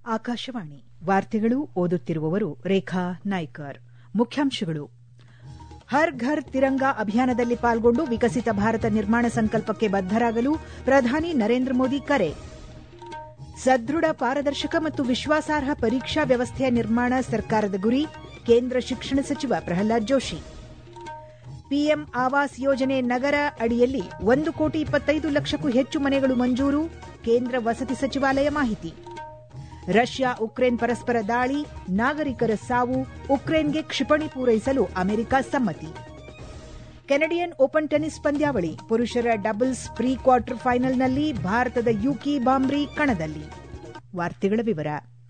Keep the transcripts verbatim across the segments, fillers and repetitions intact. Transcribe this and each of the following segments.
ಆಕಾಶವಾಣಿ ವಾರ್ತೆಗಳು ಓದುತ್ತಿರುವವರು ರೇಖಾ ನಾಯ್ಕರ್. ಮುಖ್ಯಾಂಶಗಳು: ಹರ್ ಘರ್ ತಿರಂಗಾ ಅಭಿಯಾನದಲ್ಲಿ ಪಾಲ್ಗೊಂಡು ವಿಕಸಿತ ಭಾರತ ನಿರ್ಮಾಣ ಸಂಕಲ್ಪಕ್ಕೆ ಬದ್ದರಾಗಲು ಪ್ರಧಾನಿ ನರೇಂದ್ರ ಮೋದಿ ಕರೆ. ಸದೃಢ, ಪಾರದರ್ಶಕ ಮತ್ತು ವಿಶ್ವಾಸಾರ್ಹ ಪರೀಕ್ಷಾ ವ್ಯವಸ್ಥೆಯ ನಿರ್ಮಾಣ ಸರ್ಕಾರದ ಗುರಿ, ಕೇಂದ್ರ ಶಿಕ್ಷಣ ಸಚಿವ ಪ್ರಹ್ಲಾದ್ ಜೋಶಿ. ಪಿಎಂ ಆವಾಸ್ ಯೋಜನೆ ನಗರ ಅಡಿಯಲ್ಲಿ ಒಂದು ಕೋಟಿ ಇಪ್ಪತ್ತೈದು ಲಕ್ಷಕ್ಕೂ ಹೆಚ್ಚು ಮನೆಗಳು ಮಂಜೂರು, ಕೇಂದ್ರ ವಸತಿ ಸಚಿವಾಲಯ ಮಾಹಿತಿ. ರಷ್ಯಾ ಉಕ್ರೇನ್ ಪರಸ್ಪರ ದಾಳಿ, ನಾಗರಿಕರ ಸಾವು, ಉಕ್ರೇನ್ಗೆ ಕ್ಷಿಪಣಿ ಪೂರೈಸಲು ಅಮೆರಿಕ ಸಮ್ಮತಿ. ಕೆನಡಿಯನ್ ಓಪನ್ ಟೆನಿಸ್ ಪಂದ್ಯಾವಳಿ ಪುರುಷರ ಡಬಲ್ಸ್ ಪ್ರೀ ಕ್ವಾರ್ಟರ್ ಫೈನಲ್ನಲ್ಲಿ ಭಾರತದ ಯೂಕಿ ಬಾಂಬ್ರಿ ಕಣದಲ್ಲಿ. ವಾರ್ತೆಗಳ ವಿವರ.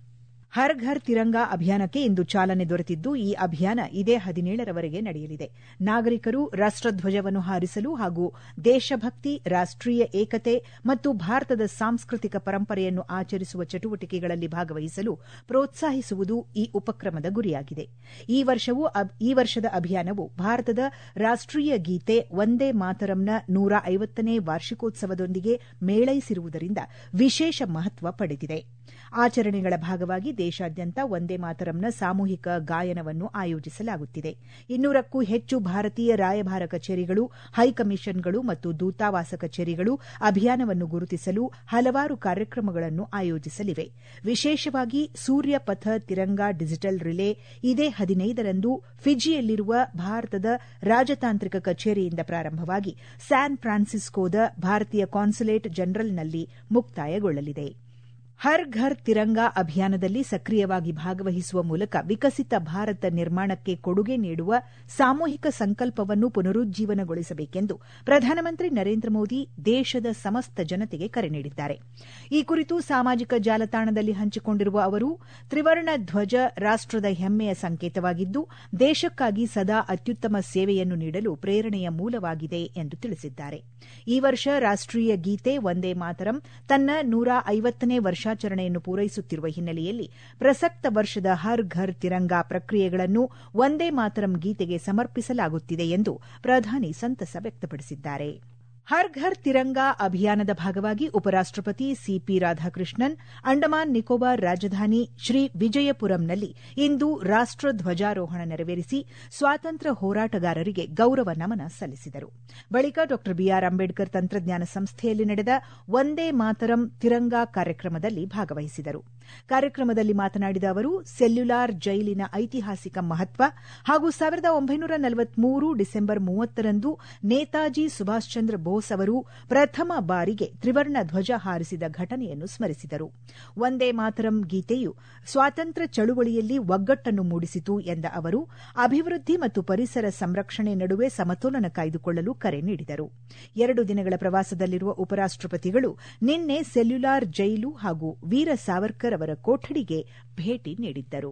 ಹರ್ ಘರ್ ತಿರಂಗಾ ಅಭಿಯಾನಕ್ಕೆ ಇಂದು ಚಾಲನೆ ದೊರೆತಿದ್ದು, ಈ ಅಭಿಯಾನ ಇದೇ ಹದಿನೇಳರವರೆಗೆ ನಡೆಯಲಿದೆ. ನಾಗರಿಕರು ರಾಷ್ಟಧ್ವಜವನ್ನು ಹಾರಿಸಲು ಹಾಗೂ ದೇಶಭಕ್ತಿ, ರಾಷ್ಟೀಯ ಏಕತೆ ಮತ್ತು ಭಾರತದ ಸಾಂಸ್ಕೃತಿಕ ಪರಂಪರೆಯನ್ನು ಆಚರಿಸುವ ಚಟುವಟಿಕೆಗಳಲ್ಲಿ ಭಾಗವಹಿಸಲು ಪ್ರೋತ್ಸಾಹಿಸುವುದು ಈ ಉಪಕ್ರಮದ ಗುರಿಯಾಗಿದೆ. ಈ ವರ್ಷವೂ ಈ ವರ್ಷದ ಅಭಿಯಾನವು ಭಾರತದ ರಾಷ್ಟೀಯ ಗೀತೆ ವಂದೇ ಮಾತರಂನ ನೂರ ಐವತ್ತನೇ ವಾರ್ಷಿಕೋತ್ಸವದೊಂದಿಗೆ ಮೇಳೈಸಿರುವುದರಿಂದ ವಿಶೇಷ ಮಹತ್ವ ಪಡೆದಿದೆ. ಆಚರಣೆಗಳ ಭಾಗವಾಗಿ ದೇಶಾದ್ಯಂತ ವಂದೇ ಮಾತರಂನ ಸಾಮೂಹಿಕ ಗಾಯನವನ್ನು ಆಯೋಜಿಸಲಾಗುತ್ತಿದೆ. ಇನ್ನೂರಕ್ಕೂ ಹೆಚ್ಚು ಭಾರತೀಯ ರಾಯಭಾರ ಕಚೇರಿಗಳು, ಹೈಕಮಿಷನ್ಗಳು ಮತ್ತು ದೂತಾವಾಸ ಕಚೇರಿಗಳು ಅಭಿಯಾನವನ್ನು ಗುರುತಿಸಲು ಹಲವಾರು ಕಾರ್ಯಕ್ರಮಗಳನ್ನು ಆಯೋಜಿಸಲಿವೆ. ವಿಶೇಷವಾಗಿ ಸೂರ್ಯ ಪಥ ತಿರಂಗಾ ಡಿಜಿಟಲ್ ರಿಲೇ ಇದೇ ಹದಿನೈದರಂದು ಫಿಜಿಯಲ್ಲಿರುವ ಭಾರತದ ರಾಜತಾಂತ್ರಿಕ ಕಚೇರಿಯಿಂದ ಪ್ರಾರಂಭವಾಗಿ ಸ್ಯಾನ್ ಫ್ರಾನ್ಸಿಸ್ಕೋದ ಭಾರತೀಯ ಕಾನ್ಸುಲೇಟ್ ಜನರಲ್ನಲ್ಲಿ ಮುಕ್ತಾಯಗೊಳ್ಳಲಿದೆ. ಹರ್ ಘರ್ ತಿರಂಗಾ ಅಭಿಯಾನದಲ್ಲಿ ಸಕ್ರಿಯವಾಗಿ ಭಾಗವಹಿಸುವ ಮೂಲಕ ವಿಕಸಿತ ಭಾರತ ನಿರ್ಮಾಣಕ್ಕೆ ಕೊಡುಗೆ ನೀಡುವ ಸಾಮೂಹಿಕ ಸಂಕಲ್ಪವನ್ನು ಪುನರುಜ್ಜೀವನಗೊಳಿಸಬೇಕೆಂದು ಪ್ರಧಾನಮಂತ್ರಿ ನರೇಂದ್ರ ಮೋದಿ ದೇಶದ ಸಮಸ್ತ ಜನತೆಗೆ ಕರೆ ನೀಡಿದ್ದಾರೆ. ಈ ಕುರಿತು ಸಾಮಾಜಿಕ ಜಾಲತಾಣದಲ್ಲಿ ಹಂಚಿಕೊಂಡಿರುವ ಅವರು, ತ್ರಿವರ್ಣ ಧ್ವಜ ರಾಷ್ಟದ ಹೆಮ್ಮೆಯ ಸಂಕೇತವಾಗಿದ್ದು, ದೇಶಕ್ಕಾಗಿ ಸದಾ ಅತ್ಯುತ್ತಮ ಸೇವೆಯನ್ನು ನೀಡಲು ಪ್ರೇರಣೆಯ ಮೂಲವಾಗಿದೆ ಎಂದು ತಿಳಿಸಿದ್ದಾರೆ. ಈ ವರ್ಷ ರಾಷ್ಟೀಯ ಗೀತೆ ವಂದೇ ಮಾತರಂ ತನ್ನ ನೂರ ಐವತ್ತನೇ ವರ್ಷಾಚರಣೆಯನ್ನು ಪೂರೈಸುತ್ತಿರುವ ಹಿನ್ನೆಲೆಯಲ್ಲಿ ಪ್ರಸಕ್ತ ವರ್ಷದ ಹರ್ ಘರ್ ತಿರಂಗಾ ಪ್ರಕ್ರಿಯೆಗಳನ್ನು ವಂದೇ ಮಾತರಂ ಗೀತೆಗೆ ಸಮರ್ಪಿಸಲಾಗುತ್ತಿದೆ ಎಂದು ಪ್ರಧಾನಿ ಸಂತಸ ವ್ಯಕ್ತಪಡಿಸಿದ್ದಾರೆ. ಹರ್ ಘರ್ ತಿರಂಗಾ ಅಭಿಯಾನದ ಭಾಗವಾಗಿ ಉಪರಾಷ್ಟಪತಿ ಸಿಪಿ ರಾಧಾಕೃಷ್ಣನ್ ಅಂಡಮಾನ್ ನಿಕೋಬಾರ್ ರಾಜಧಾನಿ ಶ್ರೀ ವಿಜಯಪುರಂನಲ್ಲಿ ಇಂದು ರಾಷ್ಟ ಧ್ವಜಾರೋಹಣ ನೆರವೇರಿಸಿ ಸ್ವಾತಂತ್ರ್ಯ ಹೋರಾಟಗಾರರಿಗೆ ಗೌರವ ನಮನ ಸಲ್ಲಿಸಿದರು. ಬಳಿಕ ಡಾ ಬಿಆರ್ ಅಂಬೇಡ್ಕರ್ ತಂತ್ರಜ್ಞಾನ ಸಂಸ್ಥೆಯಲ್ಲಿ ನಡೆದ ವಂದೇ ಮಾತರಂ ತಿರಂಗಾ ಕಾರ್ಯಕ್ರಮದಲ್ಲಿ ಭಾಗವಹಿಸಿದರು. ಕಾರ್ಯಕ್ರಮದಲ್ಲಿ ಮಾತನಾಡಿದ ಅವರು, ಸೆಲ್ಯುಲಾರ್ ಜೈಲಿನ ಐತಿಹಾಸಿಕ ಮಹತ್ವ ಹಾಗೂ ಸಾವಿರದ ಒಂಬೈನೂರ ನಲವತ್ಮೂರು ಡಿಸೆಂಬರ್ ಮೂವತ್ತರಂದು ನೇತಾಜಿ ಸುಭಾಷ್ ಚಂದ್ರ ಬೋಸ್ ಅವರು ಪ್ರಥಮ ಬಾರಿಗೆ ತ್ರಿವರ್ಣ ಧ್ವಜ ಹಾರಿಸಿದ ಘಟನೆಯನ್ನು ಸ್ಮರಿಸಿದರು. ವಂದೇ ಮಾತರಂ ಗೀತೆಯು ಸ್ವಾತಂತ್ರ್ಯ ಚಳುವಳಿಯಲ್ಲಿ ಒಗ್ಗಟ್ಟನ್ನು ಮೂಡಿಸಿತು ಎಂದ ಅವರು, ಅಭಿವೃದ್ಧಿ ಮತ್ತು ಪರಿಸರ ಸಂರಕ್ಷಣೆ ನಡುವೆ ಸಮತೋಲನ ಕಾಯ್ದುಕೊಳ್ಳಲು ಕರೆ ನೀಡಿದರು. ಎರಡು ದಿನಗಳ ಪ್ರವಾಸದಲ್ಲಿರುವ ಉಪರಾಷ್ಟಪತಿಗಳು ನಿನ್ನೆ ಸೆಲ್ಯುಲಾರ್ ಜೈಲು ಹಾಗೂ ವೀರ ಸಾವರ್ಕರ್ ಅವರ ಕೋಠಡಿಗೆ ಭೇಟಿ ನೀಡಿದ್ದರು.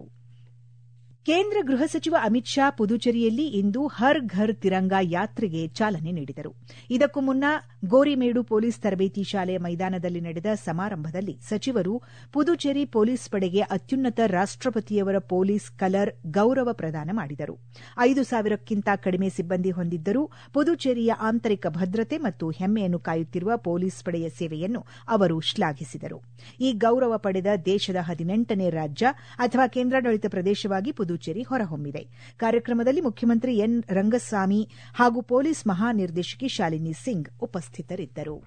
ಕೇಂದ್ರ ಗೃಹ ಸಚಿವ ಅಮಿತ್ ಶಾ ಪುದುಚೇರಿಯಲ್ಲಿ ಇಂದು ಹರ್ ಘರ್ ತಿರಂಗಾ ಯಾತ್ರೆಗೆ ಚಾಲನೆ ನೀಡಿದರು. ಇದಕ್ಕೂ ಮುನ್ನ ಗೋರಿಮೇಡು ಪೊಲೀಸ್ ತರಬೇತಿ ಶಾಲೆಯ ಮೈದಾನದಲ್ಲಿ ನಡೆದ ಸಮಾರಂಭದಲ್ಲಿ ಸಚಿವರು ಪುದುಚೇರಿ ಪೊಲೀಸ್ ಪಡೆಗೆ ಅತ್ಯುನ್ನತ ರಾಷ್ಟಪತಿಯವರ ಪೊಲೀಸ್ ಕಲರ್ ಗೌರವ ಪ್ರದಾನ ಮಾಡಿದರು. ಐದು ಸಾವಿರಕ್ಕಿಂತ ಕಡಿಮೆ ಸಿಬ್ಬಂದಿ ಹೊಂದಿದ್ದರೂ ಪುದುಚೇರಿಯ ಆಂತರಿಕ ಭದ್ರತೆ ಮತ್ತು ಹೆಮ್ಮೆಯನ್ನು ಕಾಯುತ್ತಿರುವ ಪೊಲೀಸ್ ಪಡೆಯ ಸೇವೆಯನ್ನು ಅವರು ಶ್ಲಾಘಿಸಿದರು. ಈ ಗೌರವ ಪಡೆದ ದೇಶದ ಹದಿನೆಂಟನೇ ರಾಜ್ಯ ಅಥವಾ ಕೇಂದ್ರಾಡಳಿತ ಪ್ರದೇಶವಾಗಿ ಪುದುಚೇರಿ ಹೊರಹೊಮ್ಮಿದೆ. ಕಾರ್ಯಕ್ರಮದಲ್ಲಿ ಮುಖ್ಯಮಂತ್ರಿ ಎನ್ ರಂಗಸ್ವಾಮಿ ಹಾಗೂ ಪೊಲೀಸ್ ಮಹಾನಿರ್ದೇಶಕಿ ಶಾಲಿನಿ ಸಿಂಗ್ ಉಪಸ್ಥಿತರಿದ್ದರು.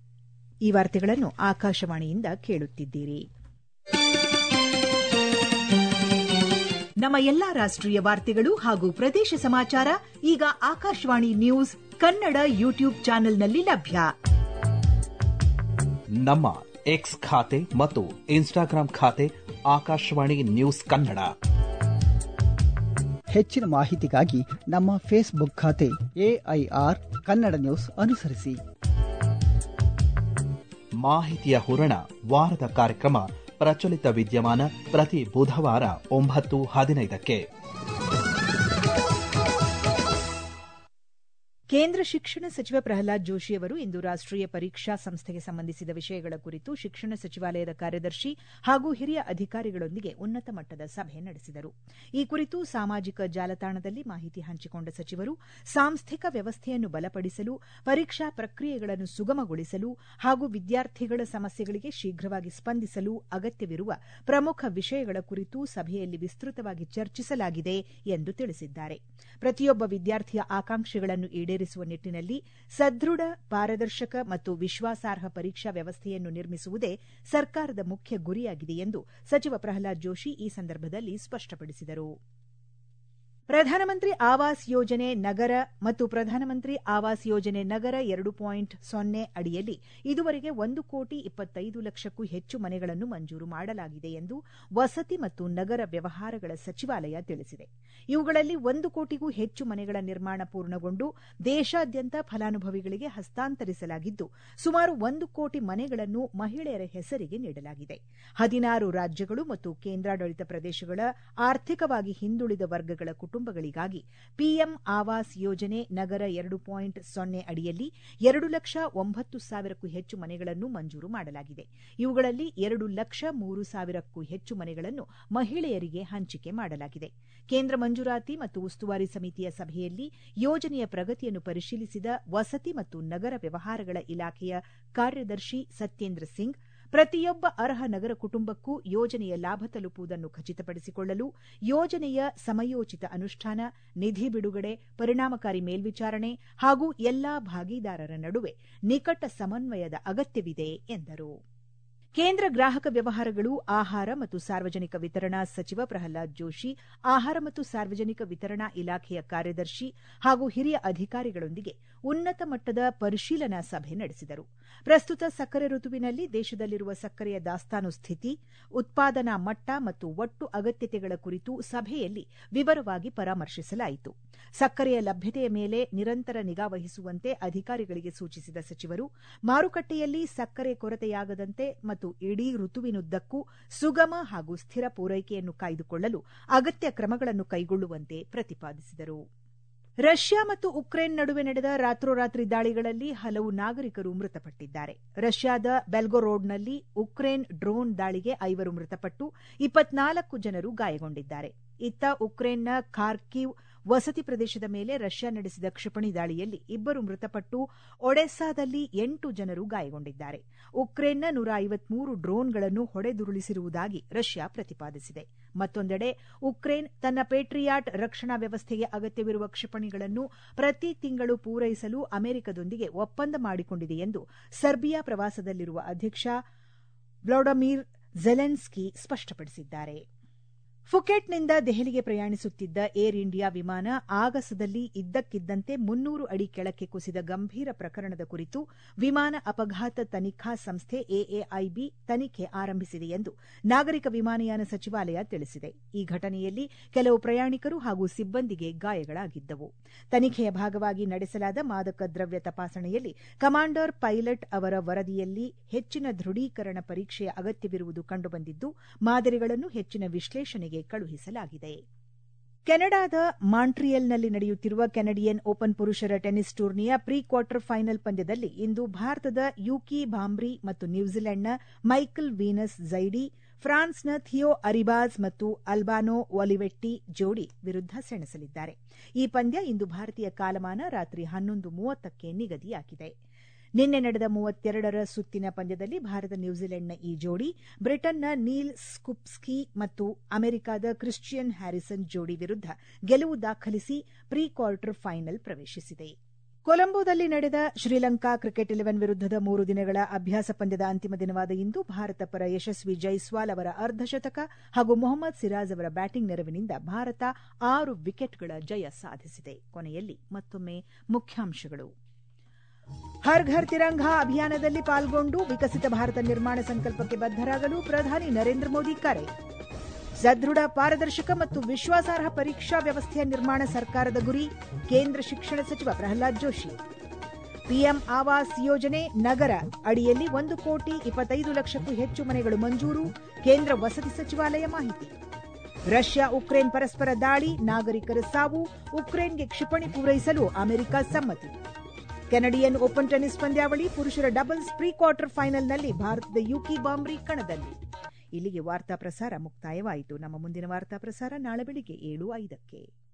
ಈ ವಾರ್ತೆಗಳನ್ನು ಆಕಾಶವಾಣಿಯಿಂದ ಕೇಳುತ್ತಿದ್ದೀರಿ. ನಮ್ಮ ಎಲ್ಲಾ ರಾಷ್ಟ್ರೀಯ ವಾರ್ತೆಗಳು ಹಾಗೂ ಪ್ರದೇಶ ಸಮಾಚಾರ ಈಗ ಆಕಾಶವಾಣಿ ನ್ಯೂಸ್ ಕನ್ನಡ ಯೂಟ್ಯೂಬ್ ಚಾನೆಲ್ನಲ್ಲಿ ಲಭ್ಯ. ನಮ್ಮ ಎಕ್ಸ್ ಖಾತೆ ಮತ್ತು ಇನ್ಸ್ಟಾಗ್ರಾಂ ಖಾತೆ ಆಕಾಶವಾಣಿ ನ್ಯೂಸ್ ಕನ್ನಡ. ಹೆಚ್ಚಿನ ಮಾಹಿತಿಗಾಗಿ ನಮ್ಮ ಫೇಸ್ಬುಕ್ ಖಾತೆ ಎಐಆರ್ ಕನ್ನಡ ನ್ಯೂಸ್ ಅನುಸರಿಸಿ. ಮಾಹಿತಿಯ ಹೂರಣ ವಾರದ ಕಾರ್ಯಕ್ರಮ ಪ್ರಚಲಿತ ವಿದ್ಯಮಾನ ಪ್ರತಿ ಬುಧವಾರ ಒಂಬತ್ತು ಹದಿನೈದಕ್ಕೆ. ಕೇಂದ್ರ ಶಿಕ್ಷಣ ಸಚಿವ ಪ್ರಹ್ಲಾದ್ ಜೋಶಿ ಅವರು ಇಂದು ರಾಷ್ಟೀಯ ಪರೀಕ್ಷಾ ಸಂಸ್ಥೆಗೆ ಸಂಬಂಧಿಸಿದ ವಿಷಯಗಳ ಕುರಿತು ಶಿಕ್ಷಣ ಸಚಿವಾಲಯದ ಕಾರ್ಯದರ್ಶಿ ಹಾಗೂ ಹಿರಿಯ ಅಧಿಕಾರಿಗಳೊಂದಿಗೆ ಉನ್ನತ ಮಟ್ಟದ ಸಭೆ ನಡೆಸಿದರು. ಈ ಕುರಿತು ಸಾಮಾಜಿಕ ಜಾಲತಾಣದಲ್ಲಿ ಮಾಹಿತಿ ಹಂಚಿಕೊಂಡ ಸಚಿವರು ಸಾಂಸ್ಥಿಕ ವ್ಯವಸ್ಥೆಯನ್ನು ಬಲಪಡಿಸಲು, ಪರೀಕ್ಷಾ ಪ್ರಕ್ರಿಯೆಗಳನ್ನು ಸುಗಮಗೊಳಿಸಲು ಹಾಗೂ ವಿದ್ಯಾರ್ಥಿಗಳ ಸಮಸ್ಯೆಗಳಿಗೆ ಶೀಘ್ರವಾಗಿ ಸ್ಪಂದಿಸಲು ಅಗತ್ಯವಿರುವ ಪ್ರಮುಖ ವಿಷಯಗಳ ಕುರಿತು ಸಭೆಯಲ್ಲಿ ವಿಸ್ತೃತವಾಗಿ ಚರ್ಚಿಸಲಾಗಿದೆ ಎಂದು ತಿಳಿಸಿದ್ದಾರೆ. ಪ್ರತಿಯೊಬ್ಬ ವಿದ್ಯಾರ್ಥಿಯ ಆಕಾಂಕ್ಷೆಗಳನ್ನು ಈಡೇರಿಸುವ ನಿಟ್ಟಿನಲ್ಲಿ ಸದೃಢ, ಪಾರದರ್ಶಕ ಮತ್ತು ವಿಶ್ವಾಸಾರ್ಹ ಪರೀಕ್ಷಾ ವ್ಯವಸ್ಥೆಯನ್ನು ನಿರ್ಮಿಸುವುದೇ ಸರ್ಕಾರದ ಮುಖ್ಯ ಗುರಿಯಾಗಿದೆ ಎಂದು ಸಚಿವ ಪ್ರಹ್ಲಾದ್ ಜೋಶಿ ಈ ಸಂದರ್ಭದಲ್ಲಿ ಸ್ಪಷ್ಟಪಡಿಸಿದರು. ಪ್ರಧಾನಮಂತ್ರಿ ಆವಾಸ್ ಯೋಜನೆ ನಗರ ಮತ್ತು ಪ್ರಧಾನಮಂತ್ರಿ ಆವಾಸ್ ಯೋಜನೆ ನಗರ ಎರಡು ಪಾಯಿಂಟ್ ಸೊನ್ನೆ ಅಡಿಯಲ್ಲಿ ಇದುವರೆಗೆ ಒಂದು ಕೋಟಿ ಇಪ್ಪತ್ತೈದು ಲಕ್ಷಕ್ಕೂ ಹೆಚ್ಚು ಮನೆಗಳನ್ನು ಮಂಜೂರು ಮಾಡಲಾಗಿದೆ ಎಂದು ವಸತಿ ಮತ್ತು ನಗರ ವ್ಯವಹಾರಗಳ ಸಚಿವಾಲಯ ತಿಳಿಸಿದೆ. ಇವುಗಳಲ್ಲಿ ಒಂದು ಕೋಟಿಗೂ ಹೆಚ್ಚು ಮನೆಗಳ ನಿರ್ಮಾಣ ಪೂರ್ಣಗೊಂಡು ದೇಶಾದ್ಯಂತ ಫಲಾನುಭವಿಗಳಿಗೆ ಹಸ್ತಾಂತರಿಸಲಾಗಿದ್ದು, ಸುಮಾರು ಒಂದು ಕೋಟಿ ಮನೆಗಳನ್ನು ಮಹಿಳೆಯರ ಹೆಸರಿಗೆ ನೀಡಲಾಗಿದೆ. ಹದಿನಾರು ರಾಜ್ಯಗಳು ಮತ್ತು ಕೇಂದ್ರಾಡಳಿತ ಪ್ರದೇಶಗಳ ಆರ್ಥಿಕವಾಗಿ ಹಿಂದುಳಿದ ವರ್ಗಗಳ ಕುಟುಂಬಗಳಿಗಾಗಿ ಪಿಎಂ ಆವಾಸ್ ಯೋಜನೆ ನಗರ ಎರಡು ಪಾಯಿಂಟ್ ಸೊನ್ನೆ ಅಡಿಯಲ್ಲಿ ಎರಡು ಲಕ್ಷ ಒಂಬತ್ತು ಸಾವಿರಕ್ಕೂ ಹೆಚ್ಚು ಮನೆಗಳನ್ನು ಮಂಜೂರು ಮಾಡಲಾಗಿದೆ. ಇವುಗಳಲ್ಲಿ ಎರಡು ಲಕ್ಷ ಮೂರು ಸಾವಿರಕ್ಕೂ ಹೆಚ್ಚು ಮನೆಗಳನ್ನು ಮಹಿಳೆಯರಿಗೆ ಹಂಚಿಕೆ ಮಾಡಲಾಗಿದೆ. ಕೇಂದ್ರ ಮಂಜೂರಾತಿ ಮತ್ತು ಉಸ್ತುವಾರಿ ಸಮಿತಿಯ ಸಭೆಯಲ್ಲಿ ಯೋಜನೆಯ ಪ್ರಗತಿಯನ್ನು ಪರಿಶೀಲಿಸಿದ ವಸತಿ ಮತ್ತು ನಗರ ವ್ಯವಹಾರಗಳ ಇಲಾಖೆಯ ಕಾರ್ಯದರ್ಶಿ ಸತ್ಯೇಂದ್ರ ಸಿಂಗ್, ಪ್ರತಿಯೊಬ್ಬ ಅರ್ಹ ನಗರ ಕುಟುಂಬಕ್ಕೂ ಯೋಜನೆಯ ಲಾಭ ತಲುಪುವುದನ್ನು ಖಚಿತಪಡಿಸಿಕೊಳ್ಳಲು ಯೋಜನೆಯ ಸಮಯೋಚಿತ ಅನುಷ್ಠಾನ, ನಿಧಿ ಬಿಡುಗಡೆ, ಪರಿಣಾಮಕಾರಿ ಮೇಲ್ವಿಚಾರಣೆ ಹಾಗೂ ಎಲ್ಲಾ ಭಾಗಿದಾರರ ನಡುವೆ ನಿಕಟ ಸಮನ್ವಯದ ಅಗತ್ಯವಿದೆ ಎಂದರು. ಕೇಂದ್ರ ಗ್ರಾಹಕ ವ್ಯವಹಾರಗಳು, ಆಹಾರ ಮತ್ತು ಸಾರ್ವಜನಿಕ ವಿತರಣಾ ಸಚಿವ ಪ್ರಹ್ಲಾದ್ ಜೋಶಿ ಆಹಾರ ಮತ್ತು ಸಾರ್ವಜನಿಕ ವಿತರಣಾ ಇಲಾಖೆಯ ಕಾರ್ಯದರ್ಶಿ ಹಾಗೂ ಹಿರಿಯ ಅಧಿಕಾರಿಗಳೊಂದಿಗೆ ಉನ್ನತ ಮಟ್ಟದ ಪರಿಶೀಲನಾ ಸಭೆ ನಡೆಸಿದರು. ಪ್ರಸ್ತುತ ಸಕ್ಕರೆ ಋತುವಿನಲ್ಲಿ ದೇಶದಲ್ಲಿರುವ ಸಕ್ಕರೆಯ ದಾಸ್ತಾನು ಸ್ಥಿತಿ, ಉತ್ಪಾದನಾ ಮಟ್ಟ ಮತ್ತು ಒಟ್ಟು ಅಗತ್ಯತೆಗಳ ಕುರಿತು ಸಭೆಯಲ್ಲಿ ವಿವರವಾಗಿ ಪರಾಮರ್ಶಿಸಲಾಯಿತು. ಸಕ್ಕರೆಯ ಲಭ್ಯತೆಯ ಮೇಲೆ ನಿರಂತರ ನಿಗಾ ವಹಿಸುವಂತೆ ಅಧಿಕಾರಿಗಳಿಗೆ ಸೂಚಿಸಿದ ಸಚಿವರು, ಮಾರುಕಟ್ಟೆಯಲ್ಲಿ ಸಕ್ಕರೆ ಕೊರತೆಯಾಗದಂತೆ ಮತ್ತು ಇಡೀ ಋತುವಿನುದ್ದಕ್ಕೂ ಸುಗಮ ಹಾಗೂ ಸ್ಥಿರ ಪೂರೈಕೆಯನ್ನು ಕಾಯ್ದುಕೊಳ್ಳಲು ಅಗತ್ಯ ಕ್ರಮಗಳನ್ನು ಕೈಗೊಳ್ಳುವಂತೆ ಪ್ರತಿಪಾದಿಸಿದರು. ರಷ್ಯಾ ಮತ್ತು ಉಕ್ರೇನ್ ನಡುವೆ ನಡೆದ ರಾತ್ರೋರಾತ್ರಿ ದಾಳಿಗಳಲ್ಲಿ ಹಲವು ನಾಗರಿಕರು ಮೃತಪಟ್ಟಿದ್ದಾರೆ. ರಷ್ಯಾದ ಬೆಲ್ಗೊರೋಡ್ನಲ್ಲಿ ಉಕ್ರೇನ್ ಡ್ರೋನ್ ದಾಳಿಗೆ ಐವರು ಮೃತಪಟ್ಟು ಇಪ್ಪತ್ನಾಲ್ಕು ಜನರು ಗಾಯಗೊಂಡಿದ್ದಾರೆ. ಇತ್ತ ಉಕ್ರೇನ್ನ ಖಾರ್ಕಿವ್ ವಸತಿ ಪ್ರದೇಶದ ಮೇಲೆ ರಷ್ಯಾ ನಡೆಸಿದ ಕ್ಷಿಪಣಿ ದಾಳಿಯಲ್ಲಿ ಇಬ್ಬರು ಮೃತಪಟ್ಟು ಒಡೆಸ್ಸಾದಲ್ಲಿ ಎಂಟು ಜನರು ಗಾಯಗೊಂಡಿದ್ದಾರೆ. ಉಕ್ರೇನ್ನ ನೂರ ಐವತ್ಮೂರು ಡ್ರೋನ್ಗಳನ್ನು ಹೊಡೆದುರುಳಿಸಿರುವುದಾಗಿ ರಷ್ಯಾ ಪ್ರತಿಪಾದಿಸಿದೆ. ಮತ್ತೊಂದೆಡೆ ಉಕ್ರೇನ್ ತನ್ನ ಪೇಟ್ರಿಯಾಟ್ ರಕ್ಷಣಾ ವ್ಯವಸ್ಥೆಗೆ ಅಗತ್ಯವಿರುವ ಕ್ಷಿಪಣಿಗಳನ್ನು ಪ್ರತಿ ತಿಂಗಳು ಪೂರೈಸಲು ಅಮೆರಿಕದೊಂದಿಗೆ ಒಪ್ಪಂದ ಮಾಡಿಕೊಂಡಿದೆ ಎಂದು ಸರ್ಬಿಯಾ ಪ್ರವಾಸದಲ್ಲಿರುವ ಅಧ್ಯಕ್ಷ ವ್ಲಾಡಿಮಿರ್ ಝೆಲೆನ್ಸ್ಕಿ ಸ್ಪಷ್ಟಪಡಿಸಿದ್ದಾರೆ. ಫುಕೆಟ್ನಿಂದ ದೆಹಲಿಗೆ ಪ್ರಯಾಣಿಸುತ್ತಿದ್ದ ಏರ್ ಇಂಡಿಯಾ ವಿಮಾನ ಆಗಸದಲ್ಲಿ ಇದ್ದಕ್ಕಿದ್ದಂತೆ ಮುನ್ನೂರು ಅಡಿ ಕೆಳಕ್ಕೆ ಕುಸಿದ ಗಂಭೀರ ಪ್ರಕರಣದ ಕುರಿತು ವಿಮಾನ ಅಪಘಾತ ತನಿಖಾ ಸಂಸ್ಥೆ ಎಎಐಬಿ ತನಿಖೆ ಆರಂಭಿಸಿದೆ ಎಂದು ನಾಗರಿಕ ವಿಮಾನಯಾನ ಸಚಿವಾಲಯ ತಿಳಿಸಿದೆ. ಈ ಘಟನೆಯಲ್ಲಿ ಕೆಲವು ಪ್ರಯಾಣಿಕರು ಹಾಗೂ ಸಿಬ್ಬಂದಿಗೆ ಗಾಯಗಳಾಗಿದ್ದವು. ತನಿಖೆಯ ಭಾಗವಾಗಿ ನಡೆಸಲಾದ ಮಾದಕ ದ್ರವ್ಯ ತಪಾಸಣೆಯಲ್ಲಿ ಕಮಾಂಡರ್ ಪೈಲಟ್ ಅವರ ವರದಿಯಲ್ಲಿ ಹೆಚ್ಚಿನ ದೃಢೀಕರಣ ಪರೀಕ್ಷೆಯ ಅಗತ್ಯವಿರುವುದು ಕಂಡುಬಂದಿದ್ದು, ಮಾದರಿಗಳನ್ನು ಹೆಚ್ಚಿನ ವಿಶ್ಲೇಷಣೆಗೆ ಕಳುಹಿಸಲಾಗಿದೆ. ಕೆನಡಾದ ಮಾಂಟ್ರಿಯಲ್ನಲ್ಲಿ ನಡೆಯುತ್ತಿರುವ ಕೆನಡಿಯನ್ ಓಪನ್ ಪುರುಷರ ಟೆನಿಸ್ ಟೂರ್ನಿಯ ಪ್ರೀ ಕ್ವಾರ್ಟರ್ ಫೈನಲ್ ಪಂದ್ಯದಲ್ಲಿ ಇಂದು ಭಾರತದ ಯೂಕಿ ಭಾಂಬ್ರಿ ಮತ್ತು ನ್ಯೂಜಿಲೆಂಡ್ನ ಮೈಕಲ್ ವೀನಸ್ ಝೈಡಿ ಫ್ರಾನ್ಸ್ನ ಥಿಯೋ ಅರಿಬಾಜ್ ಮತ್ತು ಅಲ್ಬಾನೋ ಒಲಿವೆಟ್ಟಿ ಜೋಡಿ ವಿರುದ್ಧ ಸೆಣಸಲಿದ್ದಾರೆ. ಈ ಪಂದ್ಯ ಇಂದು ಭಾರತೀಯ ಕಾಲಮಾನ ರಾತ್ರಿ ಹನ್ನೊಂದು ಮೂವತ್ತಕ್ಕೆ ನಿಗದಿಯಾಗಿದೆ. ನಿನ್ನೆ ನಡೆದ ಮೂವತ್ತೆರಡರ ಸುತ್ತಿನ ಪಂದ್ಯದಲ್ಲಿ ಭಾರತ ನ್ಯೂಜಿಲೆಂಡ್ನ ಈ ಜೋಡಿ ಬ್ರಿಟನ್ನ ನೀಲ್ ಸ್ಕುಪ್ಸ್ಕಿ ಮತ್ತು ಅಮೆರಿಕದ ಕ್ರಿಶ್ಚಿಯನ್ ಹ್ಯಾರಿಸನ್ ಜೋಡಿ ವಿರುದ್ಧ ಗೆಲುವು ದಾಖಲಿಸಿ ಪ್ರೀ ಕ್ವಾರ್ಟರ್ ಫೈನಲ್ ಪ್ರವೇಶಿಸಿದೆ. ಕೊಲಂಬೋದಲ್ಲಿ ನಡೆದ ಶ್ರೀಲಂಕಾ ಕ್ರಿಕೆಟ್ ಇಲೆವೆನ್ ವಿರುದ್ದದ ಮೂರು ದಿನಗಳ ಅಭ್ಯಾಸ ಪಂದ್ಯದ ಅಂತಿಮ ದಿನವಾದ ಇಂದು ಭಾರತ ಪರ ಯಶಸ್ವಿ ಜೈಸ್ವಾಲ್ ಅವರ ಅರ್ಧಶತಕ ಹಾಗೂ ಮೊಹಮ್ಮದ್ ಸಿರಾಜ್ ಅವರ ಬ್ಯಾಟಿಂಗ್ ನೆರವಿನಿಂದ ಭಾರತ ಆರು ವಿಕೆಟ್ಗಳ ಜಯ ಸಾಧಿಸಿದೆ. ಕೊನೆಯಲ್ಲಿ ಮತ್ತೊಮ್ಮೆ ಮುಖ್ಯಾಂಶಗಳು. ಹರ್ ಘರ್ ತಿರಂಗಾ ಅಭಿಯಾನದಲ್ಲಿ ಪಾಲ್ಗೊಂಡು ವಿಕಸಿತ ಭಾರತ ನಿರ್ಮಾಣ ಸಂಕಲ್ಪಕ್ಕೆ ಬದ್ದರಾಗಲು ಪ್ರಧಾನಿ ನರೇಂದ್ರ ಮೋದಿ ಕರೆ. ಸದೃಢ, ಪಾರದರ್ಶಕ ಮತ್ತು ವಿಶ್ವಾಸಾರ್ಹ ಪರೀಕ್ಷಾ ವ್ಯವಸ್ಥೆಯ ನಿರ್ಮಾಣ ಸರ್ಕಾರದ ಗುರಿ, ಕೇಂದ್ರ ಶಿಕ್ಷಣ ಸಚಿವ ಪ್ರಹ್ಲಾದ್ ಜೋಶಿ. ಪಿಎಂ ಆವಾಸ್ ಯೋಜನೆ ನಗರ ಅಡಿಯಲ್ಲಿ ಒಂದು ಕೋಟಿ ಇಪ್ಪತ್ತೈದು ಲಕ್ಷಕ್ಕೂ ಹೆಚ್ಚು ಮನೆಗಳು ಮಂಜೂರು, ಕೇಂದ್ರ ವಸತಿ ಸಚಿವಾಲಯ ಮಾಹಿತಿ. ರಷ್ಯಾ ಉಕ್ರೇನ್ ಪರಸ್ಪರ ದಾಳಿ, ನಾಗರಿಕರ ಸಾವು, ಉಕ್ರೇನ್ಗೆ ಕ್ಷಿಪಣಿ ಪೂರೈಸಲು ಅಮೆರಿಕ ಸಮ್ಮತಿ. ಕೆನಡಿಯನ್ ಓಪನ್ ಟೆನಿಸ್ ಪಂದ್ಯಾವಳಿ ಪುರುಷರ ಡಬಲ್ಸ್ ಪ್ರೀ ಕ್ವಾರ್ಟರ್ ಫೈನಲ್ನಲ್ಲಿ ಭಾರತದ ಯುಕಿ ಬಾಂಬ್ರಿ ಕಣದಲ್ಲಿ. ಇಲ್ಲಿಗೆ ವಾರ್ತಾ ಪ್ರಸಾರ ಮುಕ್ತಾಯವಾಯಿತು. ನಮ್ಮ ಮುಂದಿನ ವಾರ್ತಾ ಪ್ರಸಾರ ನಾಳೆ ಬೆಳಿಗ್ಗೆ ಏಳು ಐದಕ್ಕೆ.